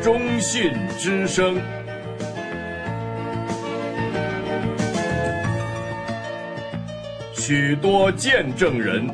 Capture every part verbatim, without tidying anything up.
忠信之声。许多见证人。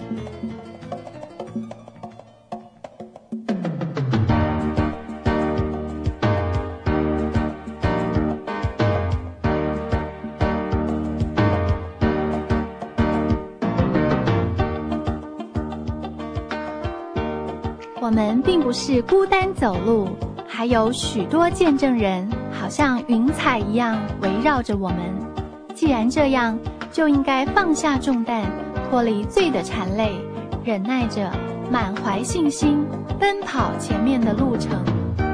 我们并不是孤单走路，还有许多见证人，好像云彩一样围绕着我们。既然这样，就应该放下重担，脱离罪的缠累，忍耐着，满怀信心，奔跑前面的路程。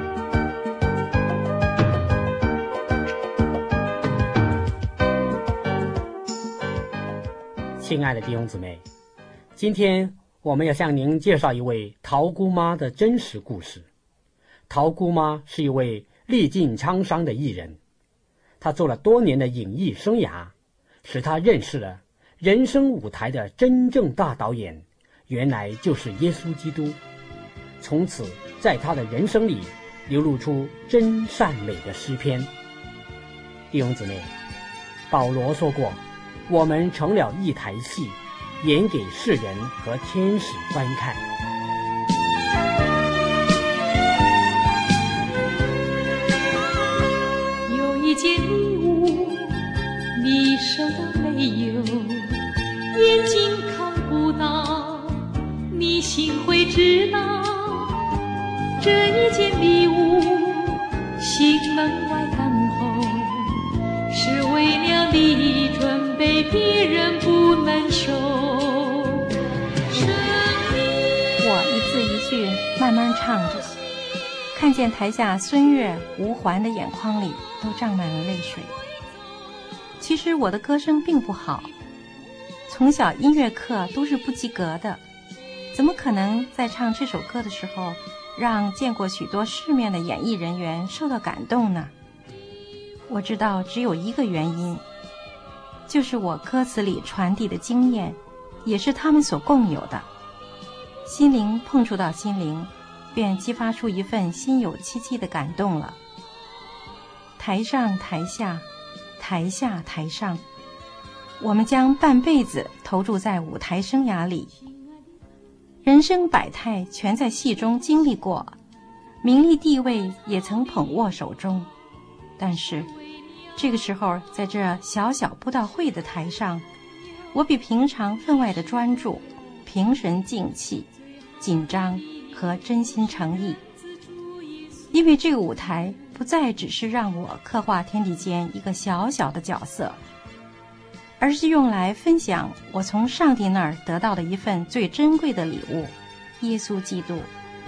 亲爱的弟兄姊妹，今天我们要向您介绍一位陶姑妈的真实故事。陶姑妈是一位历尽沧桑的艺人，她做了多年的影艺生涯，使她认识了人生舞台的真正大导演，原来就是耶稣基督。从此在她的人生里流露出真善美的诗篇。弟兄姊妹，保罗说过，我们成了一台戏，演给世人和天使观看。 有一件礼物你收到没有？眼睛看不到，你心会知道。这一件礼物心门外等候，是为了你准备，别人不能收。 我一字一句慢慢唱着，看见台下孙悦、吴环的眼眶里都胀满了泪水。其实我的歌声并不好，从小音乐课都是不及格的，怎么可能在唱这首歌的时候让见过许多世面的演艺人员受到感动呢？我知道只有一个原因，就是我歌词里传递的经验也是他们所共有的。心灵碰触到心灵，便激发出一份心有戚戚的感动了。台上台下，台下台上，我们将半辈子投注在舞台生涯里，人生百态全在戏中经历过，名利地位也曾捧握手中。但是这个时候，在这小小布道会的台上，我比平常分外的专注，平神静气，紧张和真心诚意。因为这个舞台不再只是让我刻画天地间一个小小的角色，而是用来分享我从上帝那儿得到的一份最珍贵的礼物——耶稣基督。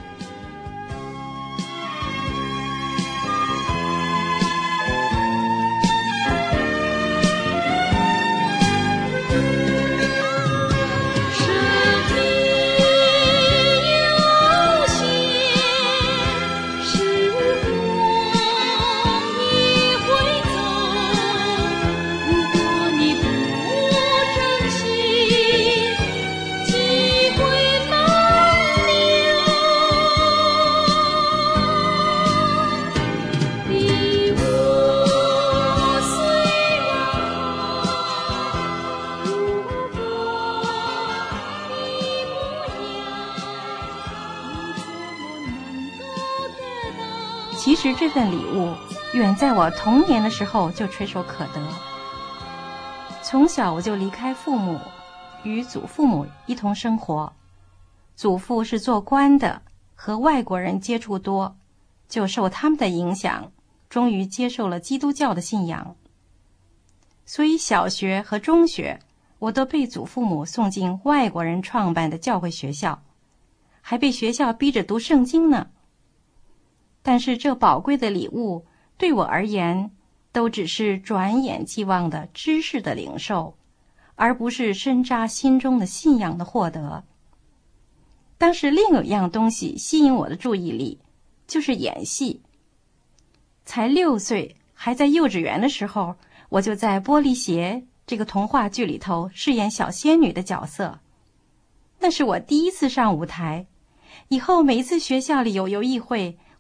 其实这份礼物远在我童年的时候就垂手可得。从小我就离开父母，与祖父母一同生活。祖父是做官的，和外国人接触多，就受他们的影响，终于接受了基督教的信仰。所以小学和中学我都被祖父母送进外国人创办的教会学校，还被学校逼着读圣经呢。但是这宝贵的礼物对我而言，都只是转眼即忘的知识的领受，而不是深扎心中的信仰的获得。当时另有一样东西吸引我的注意力，就是演戏。才六岁，还在幼稚园的时候，我就在《玻璃鞋》这个童话剧里头饰演小仙女的角色。那是我第一次上舞台，以后每一次学校里有游艺会，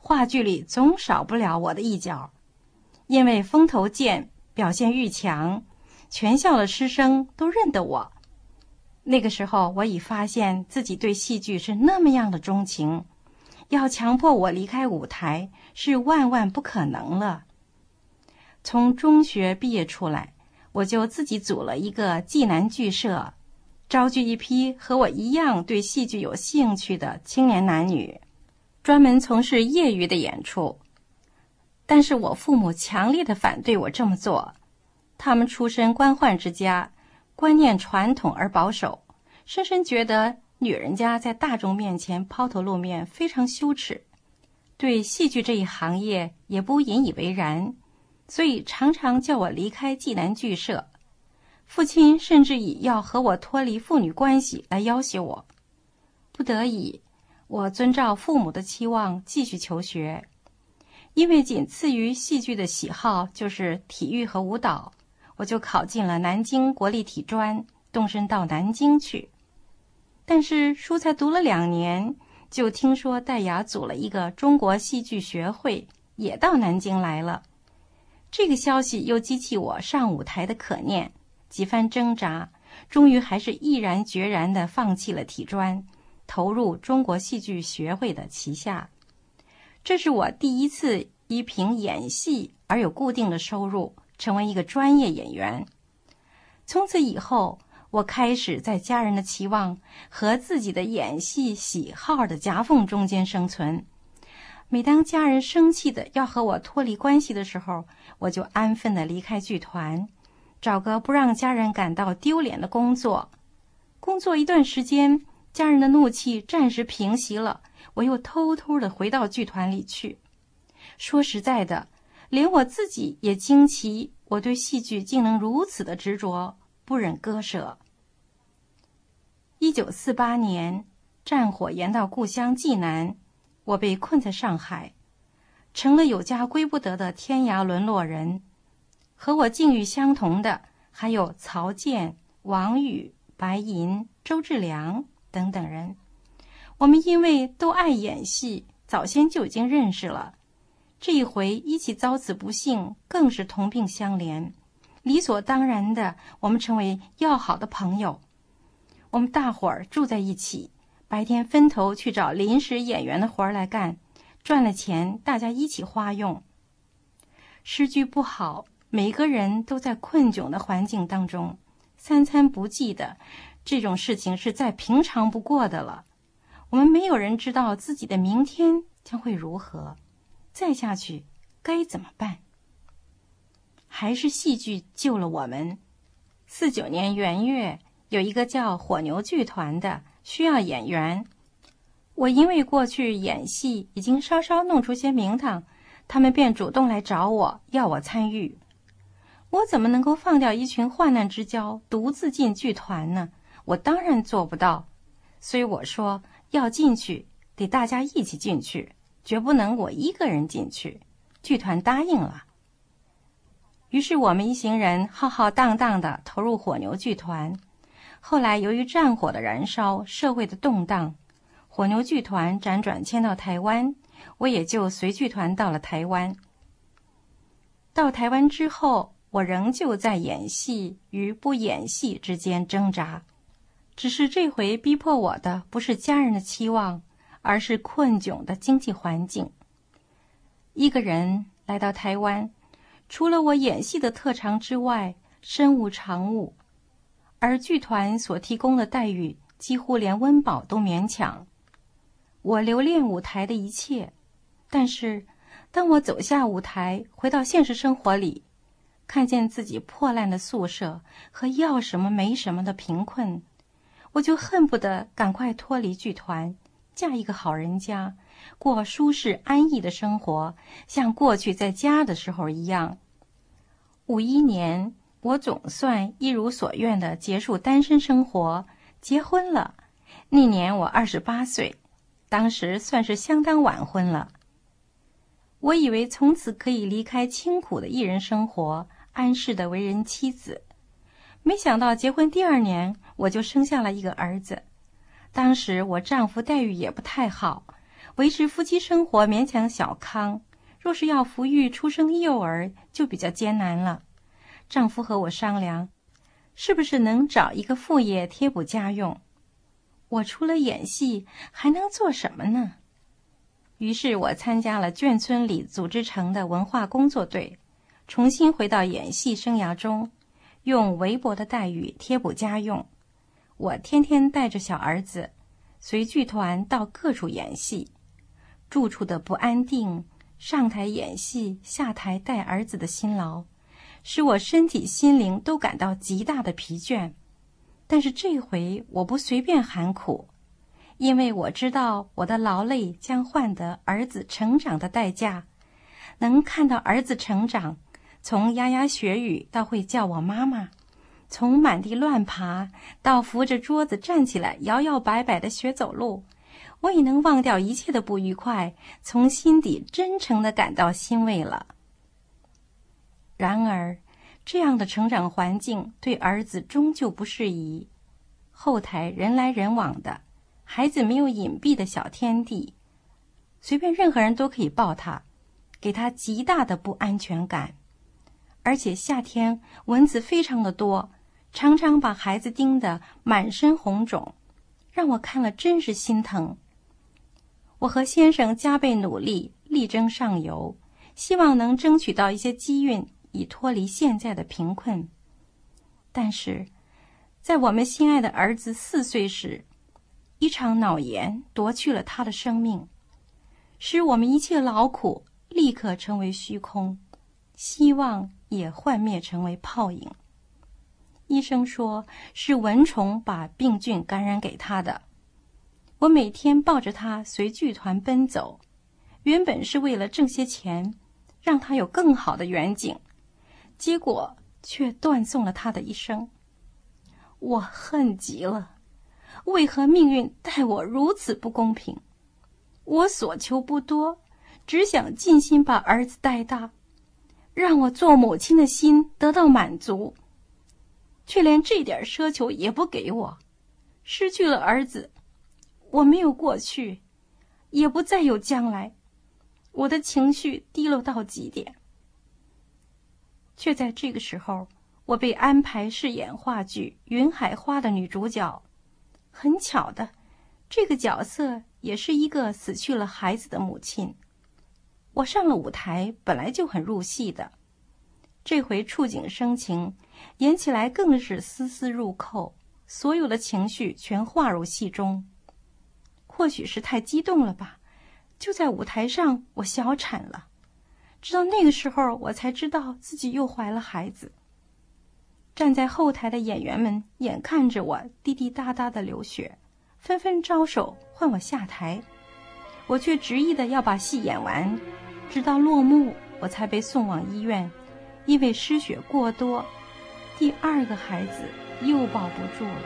话剧里总少不了我的一角。因为风头健，表现欲强，全校的师生都认得我。那个时候我已发现自己对戏剧是那么样的钟情，要强迫我离开舞台是万万不可能了。从中学毕业出来，我就自己组了一个济南剧社，招聚一批和我一样对戏剧有兴趣的青年男女，专门从事业余的演出。但是我父母强烈的反对我这么做，他们出身官宦之家，观念传统而保守，深深觉得女人家在大众面前抛头露面非常羞耻，对戏剧这一行业也不引以为然，所以常常叫我离开济南剧社。父亲甚至以要和我脱离父女关系来要挟我。不得已，我遵照父母的期望继续求学。因为仅次于戏剧的喜好就是体育和舞蹈，我就考进了南京国立体专，动身到南京去。但是书才读了两年，就听说戴雅组了一个中国戏剧学会，也到南京来了。这个消息又激起我上舞台的可念，几番挣扎，终于还是毅然决然地放弃了体专，投入中国戏剧学会的旗下。这是我第一次依凭演戏而有固定的收入，成为一个专业演员。从此以后，我开始在家人的期望和自己的演戏喜好的夹缝中间生存。每当家人生气的要和我脱离关系的时候，我就安分地离开剧团，找个不让家人感到丢脸的工作。工作一段时间，家人的怒气暂时平息了，我又偷偷地回到剧团里去。说实在的，连我自己也惊奇，我对戏剧竟能如此的执着，不忍割舍。一九四八年，战火延到故乡济南，我被困在上海，成了有家归不得的天涯沦落人。和我境遇相同的还有曹健、王宇、白银、周志良等等人。我们因为都爱演戏，早先就已经认识了。这一回一起遭此不幸，更是同病相怜。理所当然的，我们成为要好的朋友。我们大伙儿住在一起，白天分头去找临时演员的活儿来干，赚了钱大家一起花用。时局不好，每个人都在困窘的环境当中，三餐不继的，这种事情是再平常不过的了。我们没有人知道自己的明天将会如何，再下去该怎么办？还是戏剧救了我们。四九年元月，有一个叫火牛剧团的需要演员，我因为过去演戏已经稍稍弄出些名堂，他们便主动来找我，要我参与。我怎么能够放掉一群患难之交，独自进剧团呢？我当然做不到。所以我说，要进去得大家一起进去，绝不能我一个人进去。剧团答应了。于是我们一行人浩浩荡荡地投入火牛剧团。后来由于战火的燃烧，社会的动荡，火牛剧团辗转迁到台湾，我也就随剧团到了台湾。到台湾之后，我仍旧在演戏与不演戏之间挣扎。只是这回逼迫我的不是家人的期望，而是困窘的经济环境。一个人来到台湾，除了我演戏的特长之外，身无长物，而剧团所提供的待遇几乎连温饱都勉强。我留恋舞台的一切，但是当我走下舞台，回到现实生活里，看见自己破烂的宿舍和要什么没什么的贫困，我就恨不得赶快脱离剧团，嫁一个好人家，过舒适安逸的生活，像过去在家的时候一样。五一年，我总算一如所愿地结束单身生活，结婚了。那年我二十八岁，当时算是相当晚婚了。我以为从此可以离开清苦的一人生活，安适的为人妻子。没想到结婚第二年，我就生下了一个儿子。当时我丈夫待遇也不太好， 维持夫妻生活勉强小康，若是要抚育出生幼儿就比较艰难了。丈夫和我商量，是不是能找一个副业贴补家用。我除了演戏还能做什么呢？于是我参加了眷村里组织成的文化工作队，重新回到演戏生涯中，用微薄的待遇贴补家用。我天天带着小儿子随剧团到各处演戏，住处的不安定，上台演戏下台带儿子的辛劳，使我身体心灵都感到极大的疲倦。但是这回我不随便喊苦，因为我知道我的劳累将换得儿子成长的代价。能看到儿子成长，从牙牙学语到会叫我妈妈，从满地乱爬到扶着桌子站起来摇摇摆摆地学走路，我已能忘掉一切的不愉快，从心底真诚地感到欣慰了。然而这样的成长环境对儿子终究不适宜。后台人来人往的，孩子没有隐蔽的小天地，随便任何人都可以抱他，给他极大的不安全感。而且夏天蚊子非常的多，常常把孩子叮得满身红肿，让我看了真是心疼。我和先生加倍努力，力争上游，希望能争取到一些机运，以脱离现在的贫困。但是在我们心爱的儿子四岁时，一场脑炎夺去了他的生命，使我们一切劳苦立刻成为虚空，希望也幻灭成为泡影。医生说是蚊虫把病菌感染给他的。我每天抱着他随剧团奔走，原本是为了挣些钱，让他有更好的远景，结果却断送了他的一生。我恨极了，为何命运待我如此不公平？我所求不多，只想尽心把儿子带大，让我做母亲的心得到满足，却连这点奢求也不给我。失去了儿子，我没有过去，也不再有将来，我的情绪低落到极点。却在这个时候，我被安排饰演话剧《云海花》的女主角。很巧的，这个角色也是一个死去了孩子的母亲。我上了舞台本来就很入戏的，这回触景生情，演起来更是丝丝入扣，所有的情绪全化入戏中。或许是太激动了吧，就在舞台上我小产了。直到那个时候，我才知道自己又怀了孩子。站在后台的演员们眼看着我滴滴答答的流血，纷纷招手唤我下台，我却执意的要把戏演完，直到落幕我才被送往医院，因为失血过多，第二个孩子又抱不住了。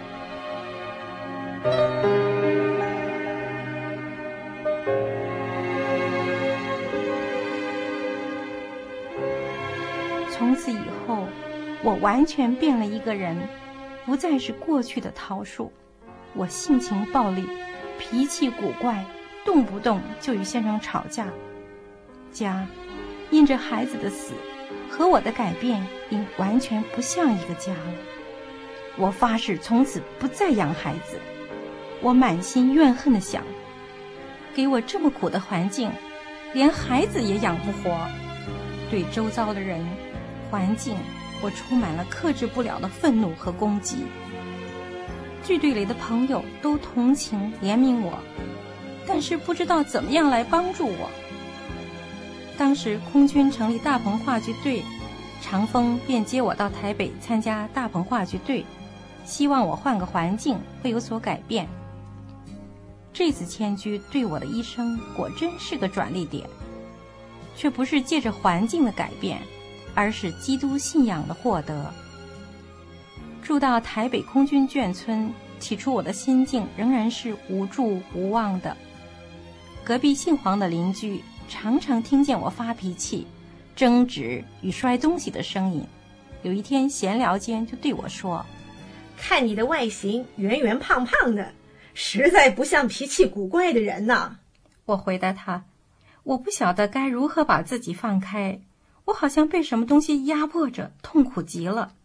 从此以后，我完全变了一个人，不再是过去的桃树。我性情暴戾，脾气古怪，动不动就与先生吵架。家因着孩子的死和我的改变，已完全不像一个家了。我发誓从此不再养孩子。我满心怨恨地想，给我这么苦的环境，连孩子也养不活。对周遭的人环境，我充满了克制不了的愤怒和攻击。剧队里的朋友都同情怜悯我，但是不知道怎么样来帮助我。当时空军成立大鹏话剧队，长风便接我到台北参加大鹏话剧队，希望我换个环境会有所改变。这次迁居对我的一生果真是个转捩点，却不是借着环境的改变，而是基督信仰的获得。住到台北空军眷村，起初我的心境仍然是无助无望的。隔壁姓黄的邻居常常听见我发脾气、争执与摔东西的声音。有一天闲聊间就对我说：“ 看你的外形圆圆胖胖的，实在不像脾气古怪的人呐。” 我回答他，我不晓得该如何把自己放开，我好像被什么东西压迫着，痛苦极了。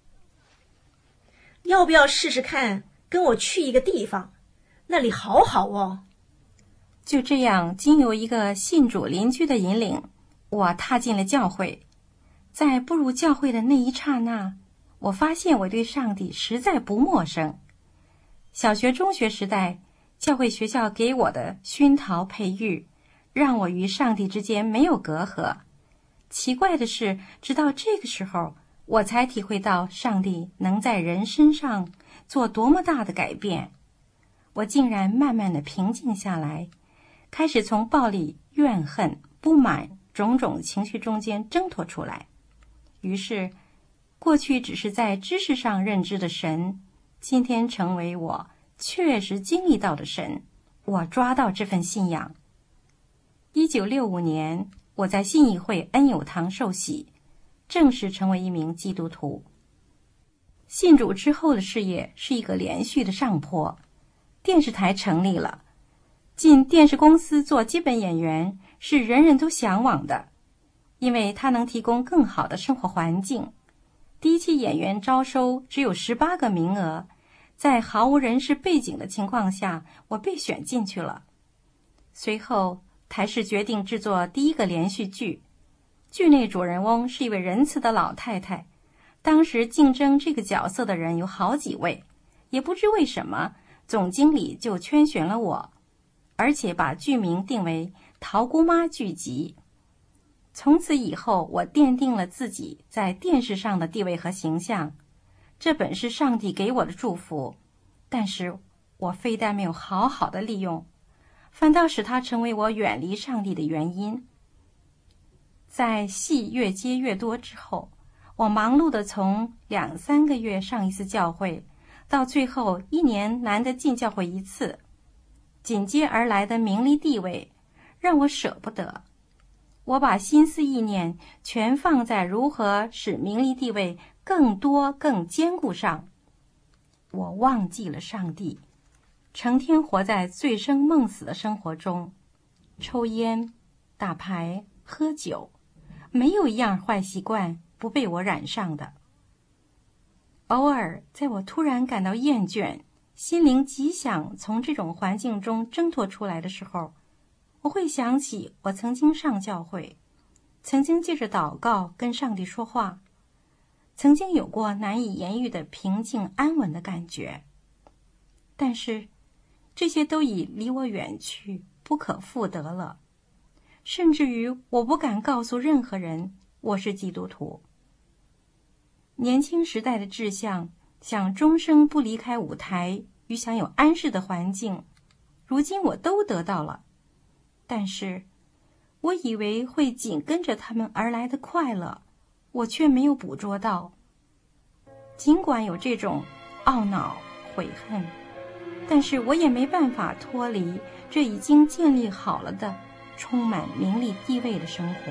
要不要试试看，跟我去一个地方，那里好好哦。 就这样，经由一个信主邻居的引领，我踏进了教会。在步入教会的那一刹那，我发现我对上帝实在不陌生。小学、中学时代，教会学校给我的熏陶培育，让我与上帝之间没有隔阂。奇怪的是，直到这个时候，我才体会到上帝能在人身上做多么大的改变。我竟然慢慢的平静下来，开始从暴力、怨恨、不满种种情绪中间挣脱出来。于是，过去只是在知识上认知的神，今天成为我确实经历到的神。我抓到这份信仰。一九六五年，我在信义会恩友堂受洗，正式成为一名基督徒。信主之后的事业是一个连续的上坡。电视台成立了，进电视公司做基本演员是人人都向往的，因为它能提供更好的生活环境。第一期演员招收只有十八个名额，在毫无人事背景的情况下，我被选进去了。随后，台视决定制作第一个连续剧，剧内主人翁是一位仁慈的老太太。当时竞争这个角色的人有好几位，也不知为什么，总经理就圈选了我，而且把剧名定为《桃姑妈剧集》。从此以后，我奠定了自己在电视上的地位和形象。这本是上帝给我的祝福，但是我非但没有好好的利用，反倒使它成为我远离上帝的原因。在戏越接越多之后，我忙碌的从两三个月上一次教会，到最后一年难得进教会一次，紧接而来的名利地位让我舍不得。我把心思意念全放在如何使名利地位更多更坚固上，我忘记了上帝，成天活在醉生梦死的生活中，抽烟、打牌、喝酒，没有一样坏习惯不被我染上的。偶尔在我突然感到厌倦，心灵极想从这种环境中挣脱出来的时候，我会想起我曾经上教会，曾经借着祷告跟上帝说话，曾经有过难以言喻的平静安稳的感觉。但是这些都已离我远去，不可复得了，甚至于我不敢告诉任何人我是基督徒。年轻时代的志向，想终生不离开舞台与享有安适的环境，如今我都得到了。但是我以为会紧跟着他们而来的快乐，我却没有捕捉到。尽管有这种懊恼悔恨，但是我也没办法脱离这已经建立好了的充满名利地位的生活。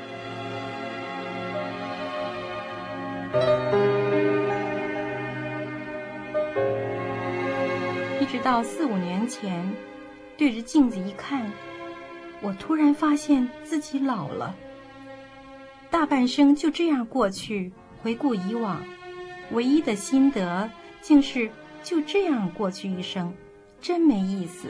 一直到四五年前，对着镜子一看，我突然发现自己老了。大半生就这样过去，回顾以往，唯一的心得竟是就这样过去一生，真没意思。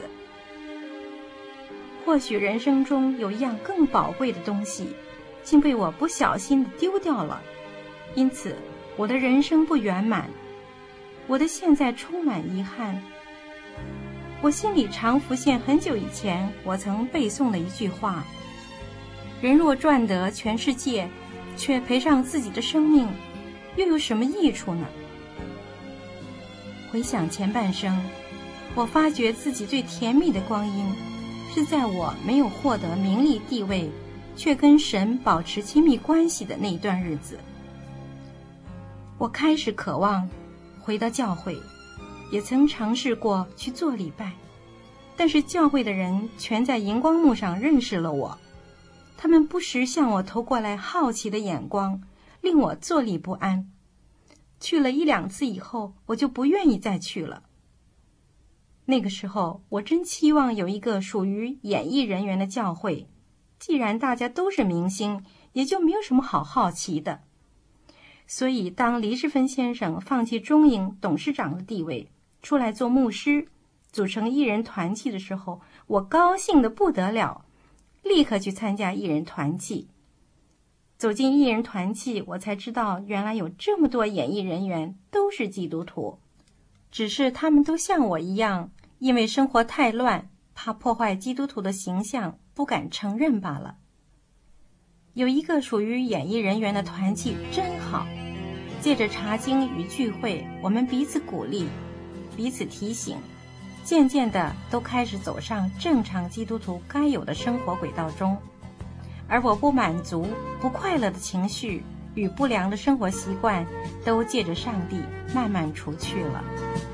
或许人生中有一样更宝贵的东西，竟被我不小心地丢掉了，因此我的人生不圆满，我的现在充满遗憾。我心里常浮现很久以前我曾背诵的一句话：人若赚得全世界，却赔上自己的生命，又有什么益处呢？回想前半生，我发觉自己最甜蜜的光阴是在我没有获得名利地位，却跟神保持亲密关系的那一段日子。我开始渴望回到教会，也曾尝试过去做礼拜，但是教会的人全在荧光幕上认识了我，他们不时向我投过来好奇的眼光，令我坐立不安。去了一两次以后，我就不愿意再去了。 那个时候，我真期望有一个属于演艺人员的教会。既然大家都是明星，也就没有什么好好奇的。所以，当黎士芬先生放弃中影董事长的地位，出来做牧师，组成艺人团契的时候，我高兴得不得了，立刻去参加艺人团契。走进艺人团契，我才知道原来有这么多演艺人员都是基督徒，只是他们都像我一样，因为生活太乱，怕破坏基督徒的形象，不敢承认罢了。有一个属于演艺人员的团契真好，借着查经与聚会，我们彼此鼓励，彼此提醒，渐渐的都开始走上正常基督徒该有的生活轨道中。而我不满足、不快乐的情绪与不良的生活习惯，都借着上帝慢慢除去了。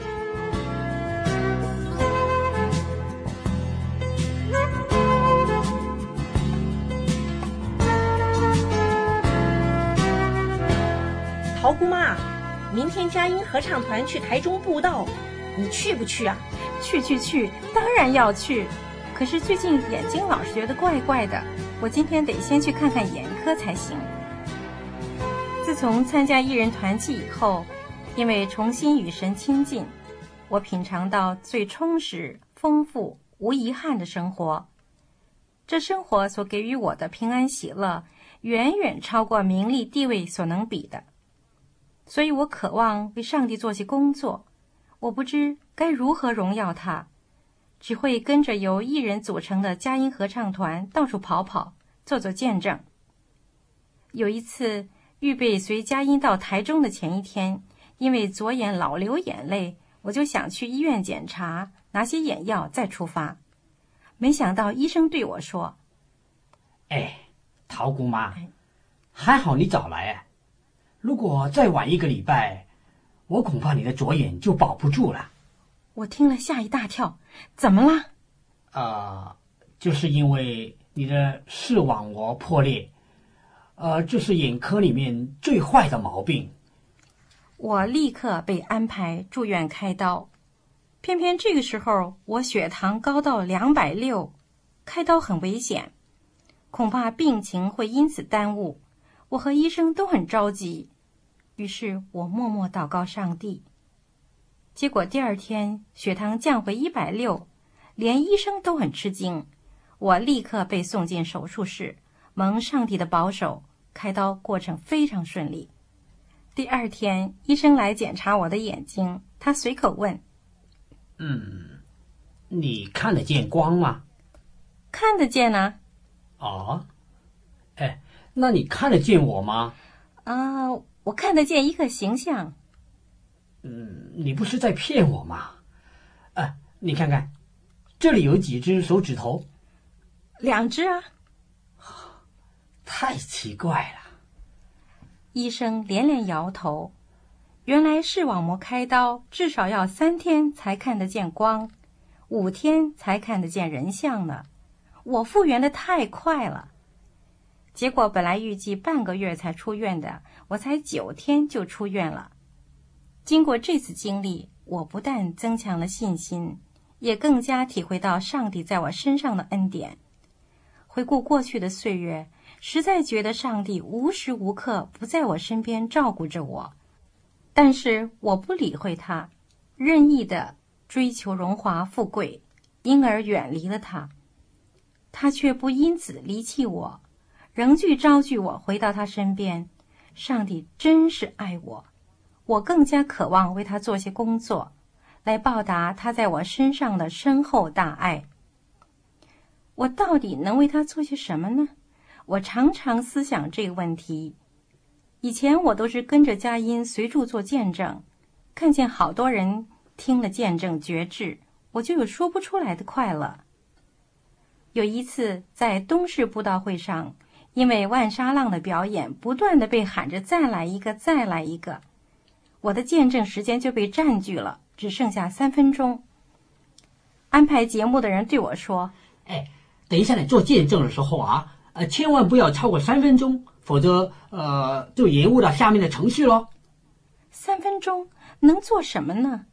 桃姑妈，明天佳音合唱团去台中布道，你去不去啊？ 去去去，当然要去。可是最近眼睛老是觉得怪怪的，我今天得先去看看眼科才行。自从参加艺人团契以后，因为重新与神亲近，我品尝到最充实、丰富、无遗憾的生活。这生活所给予我的平安喜乐，远远超过名利地位所能比的。所以我渴望为上帝做些工作，我不知该如何荣耀他，只会跟着由艺人组成的佳音合唱团到处跑跑，做做见证。有一次预备随佳音到台中的前一天，因为左眼老流眼泪，我就想去医院检查，拿些眼药再出发。没想到医生对我说： 哎，桃姑妈，还好你早来啊，如果再晚一个礼拜，我恐怕你的左眼就保不住了。 我听了吓一大跳，怎么了？ 呃，就是因为你的视网膜破裂，呃，这是眼科里面最坏的毛病。 我立刻被安排住院开刀，偏偏这个时候我血糖高到两百六，开刀很危险，恐怕病情会因此耽误。我和医生都很着急，于是我默默祷告上帝。结果第二天血糖降回一百六，连医生都很吃惊。我立刻被送进手术室，蒙上帝的保守，开刀过程非常顺利。第二天医生来检查我的眼睛，他随口问： 嗯，你看得见光吗？ 看得见啊。 哦，哎，那你看得见我吗？ 啊，我看得见一个形象。 嗯，你不是在骗我吗？啊，你看看，这里有几只手指头。 两只啊。 太奇怪了。 医生连连摇头，原来视网膜开刀至少要三天才看得见光，五天才看得见人像呢。我复原的太快了，结果本来预计半个月才出院的，我才九天就出院了。经过这次经历，我不但增强了信心，也更加体会到上帝在我身上的恩典。回顾过去的岁月，实在觉得上帝无时无刻不在我身边照顾着我，但是我不理会他，任意的追求荣华富贵，因而远离了他。他却不因此离弃我，仍旧招聚我回到他身边。上帝真是爱我，我更加渴望为他做些工作，来报答他在我身上的深厚大爱。我到底能为他做些什么呢？我常常思想这个问题。以前我都是跟着佳音随处做见证，看见好多人听了见证觉志，我就有说不出来的快乐。有一次在东市布道会上，因为万沙浪的表演不断的被喊着再来一个再来一个，我的见证时间就被占据了，只剩下三分钟。安排节目的人对我说： 哎，等一下你做见证的时候啊，呃，千万不要超过三分钟，否则呃就延误了下面的程序咯。 三分钟能做什么呢？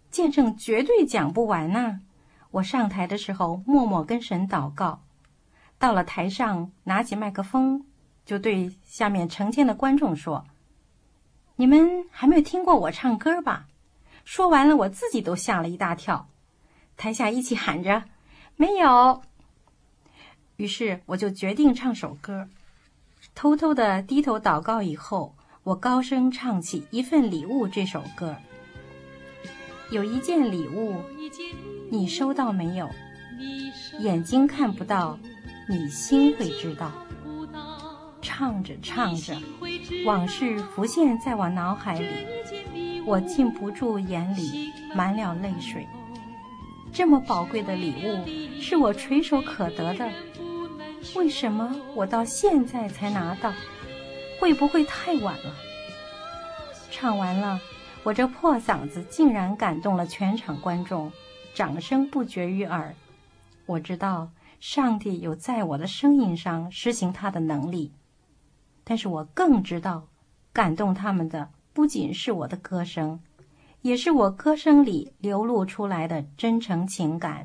见证绝对讲不完呐。我上台的时候默默跟神祷告，到了台上拿起麦克风，就对下面成千的观众说：你们还没有听过我唱歌吧？说完了，我自己都吓了一大跳。台下一起喊着：没有。于是我就决定唱首歌。偷偷的低头祷告以后，我高声唱起《一份礼物》这首歌。有一件礼物，你收到没有？眼睛看不到，你心会知道。唱着唱着，往事浮现在我脑海里，我禁不住眼里满了泪水。这么宝贵的礼物是我垂手可得的，为什么我到现在才拿到？会不会太晚了？唱完了，我这破嗓子竟然感动了全场观众，掌声不绝于耳。我知道上帝有在我的声音上施行他的能力，但是我更知道感动他们的不仅是我的歌声，也是我歌声里流露出来的真诚情感。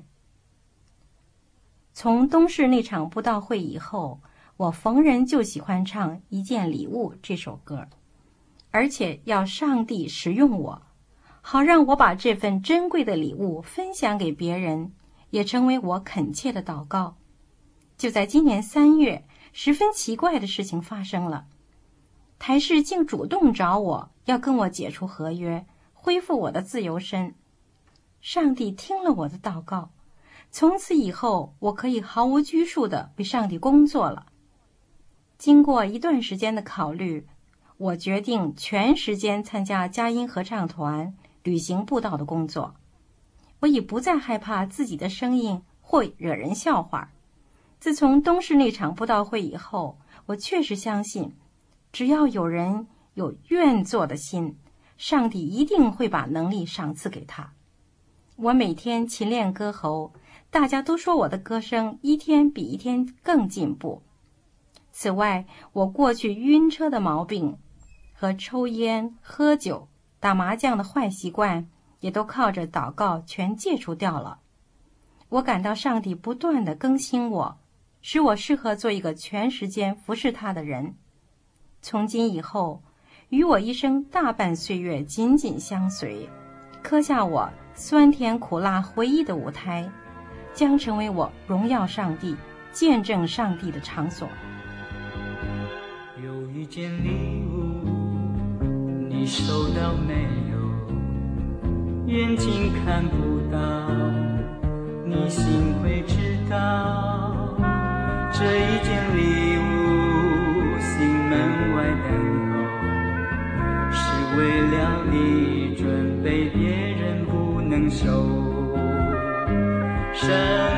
从东市那场布道会以后，我逢人就喜欢唱《一件礼物》这首歌，而且要上帝使用我，好让我把这份珍贵的礼物分享给别人，也成为我恳切的祷告。就在今年三月，十分奇怪的事情发生了，台视竟主动找我，要跟我解除合约，恢复我的自由身。上帝听了我的祷告，从此以后我可以毫无拘束地为上帝工作了。经过一段时间的考虑，我决定全时间参加佳音合唱团旅行布道的工作。我已不再害怕自己的声音会惹人笑话。自从东市那场布道会以后，我确实相信，只要有人有愿做的心，上帝一定会把能力赏赐给他。我每天勤练歌喉，大家都说我的歌声一天比一天更进步。此外，我过去晕车的毛病和抽烟、喝酒、打麻将的坏习惯也都靠着祷告全戒除掉了。我感到上帝不断地更新我，使我适合做一个全时间服侍他的人。从今以后，与我一生大半岁月紧紧相随，刻下我酸甜苦辣回忆的舞台，将成为我荣耀上帝、见证上帝的场所。 有一件礼物，你收到没有？眼睛看不到，你心会知道。这一件礼物，心门外等候，是为了你准备，别人不能收。神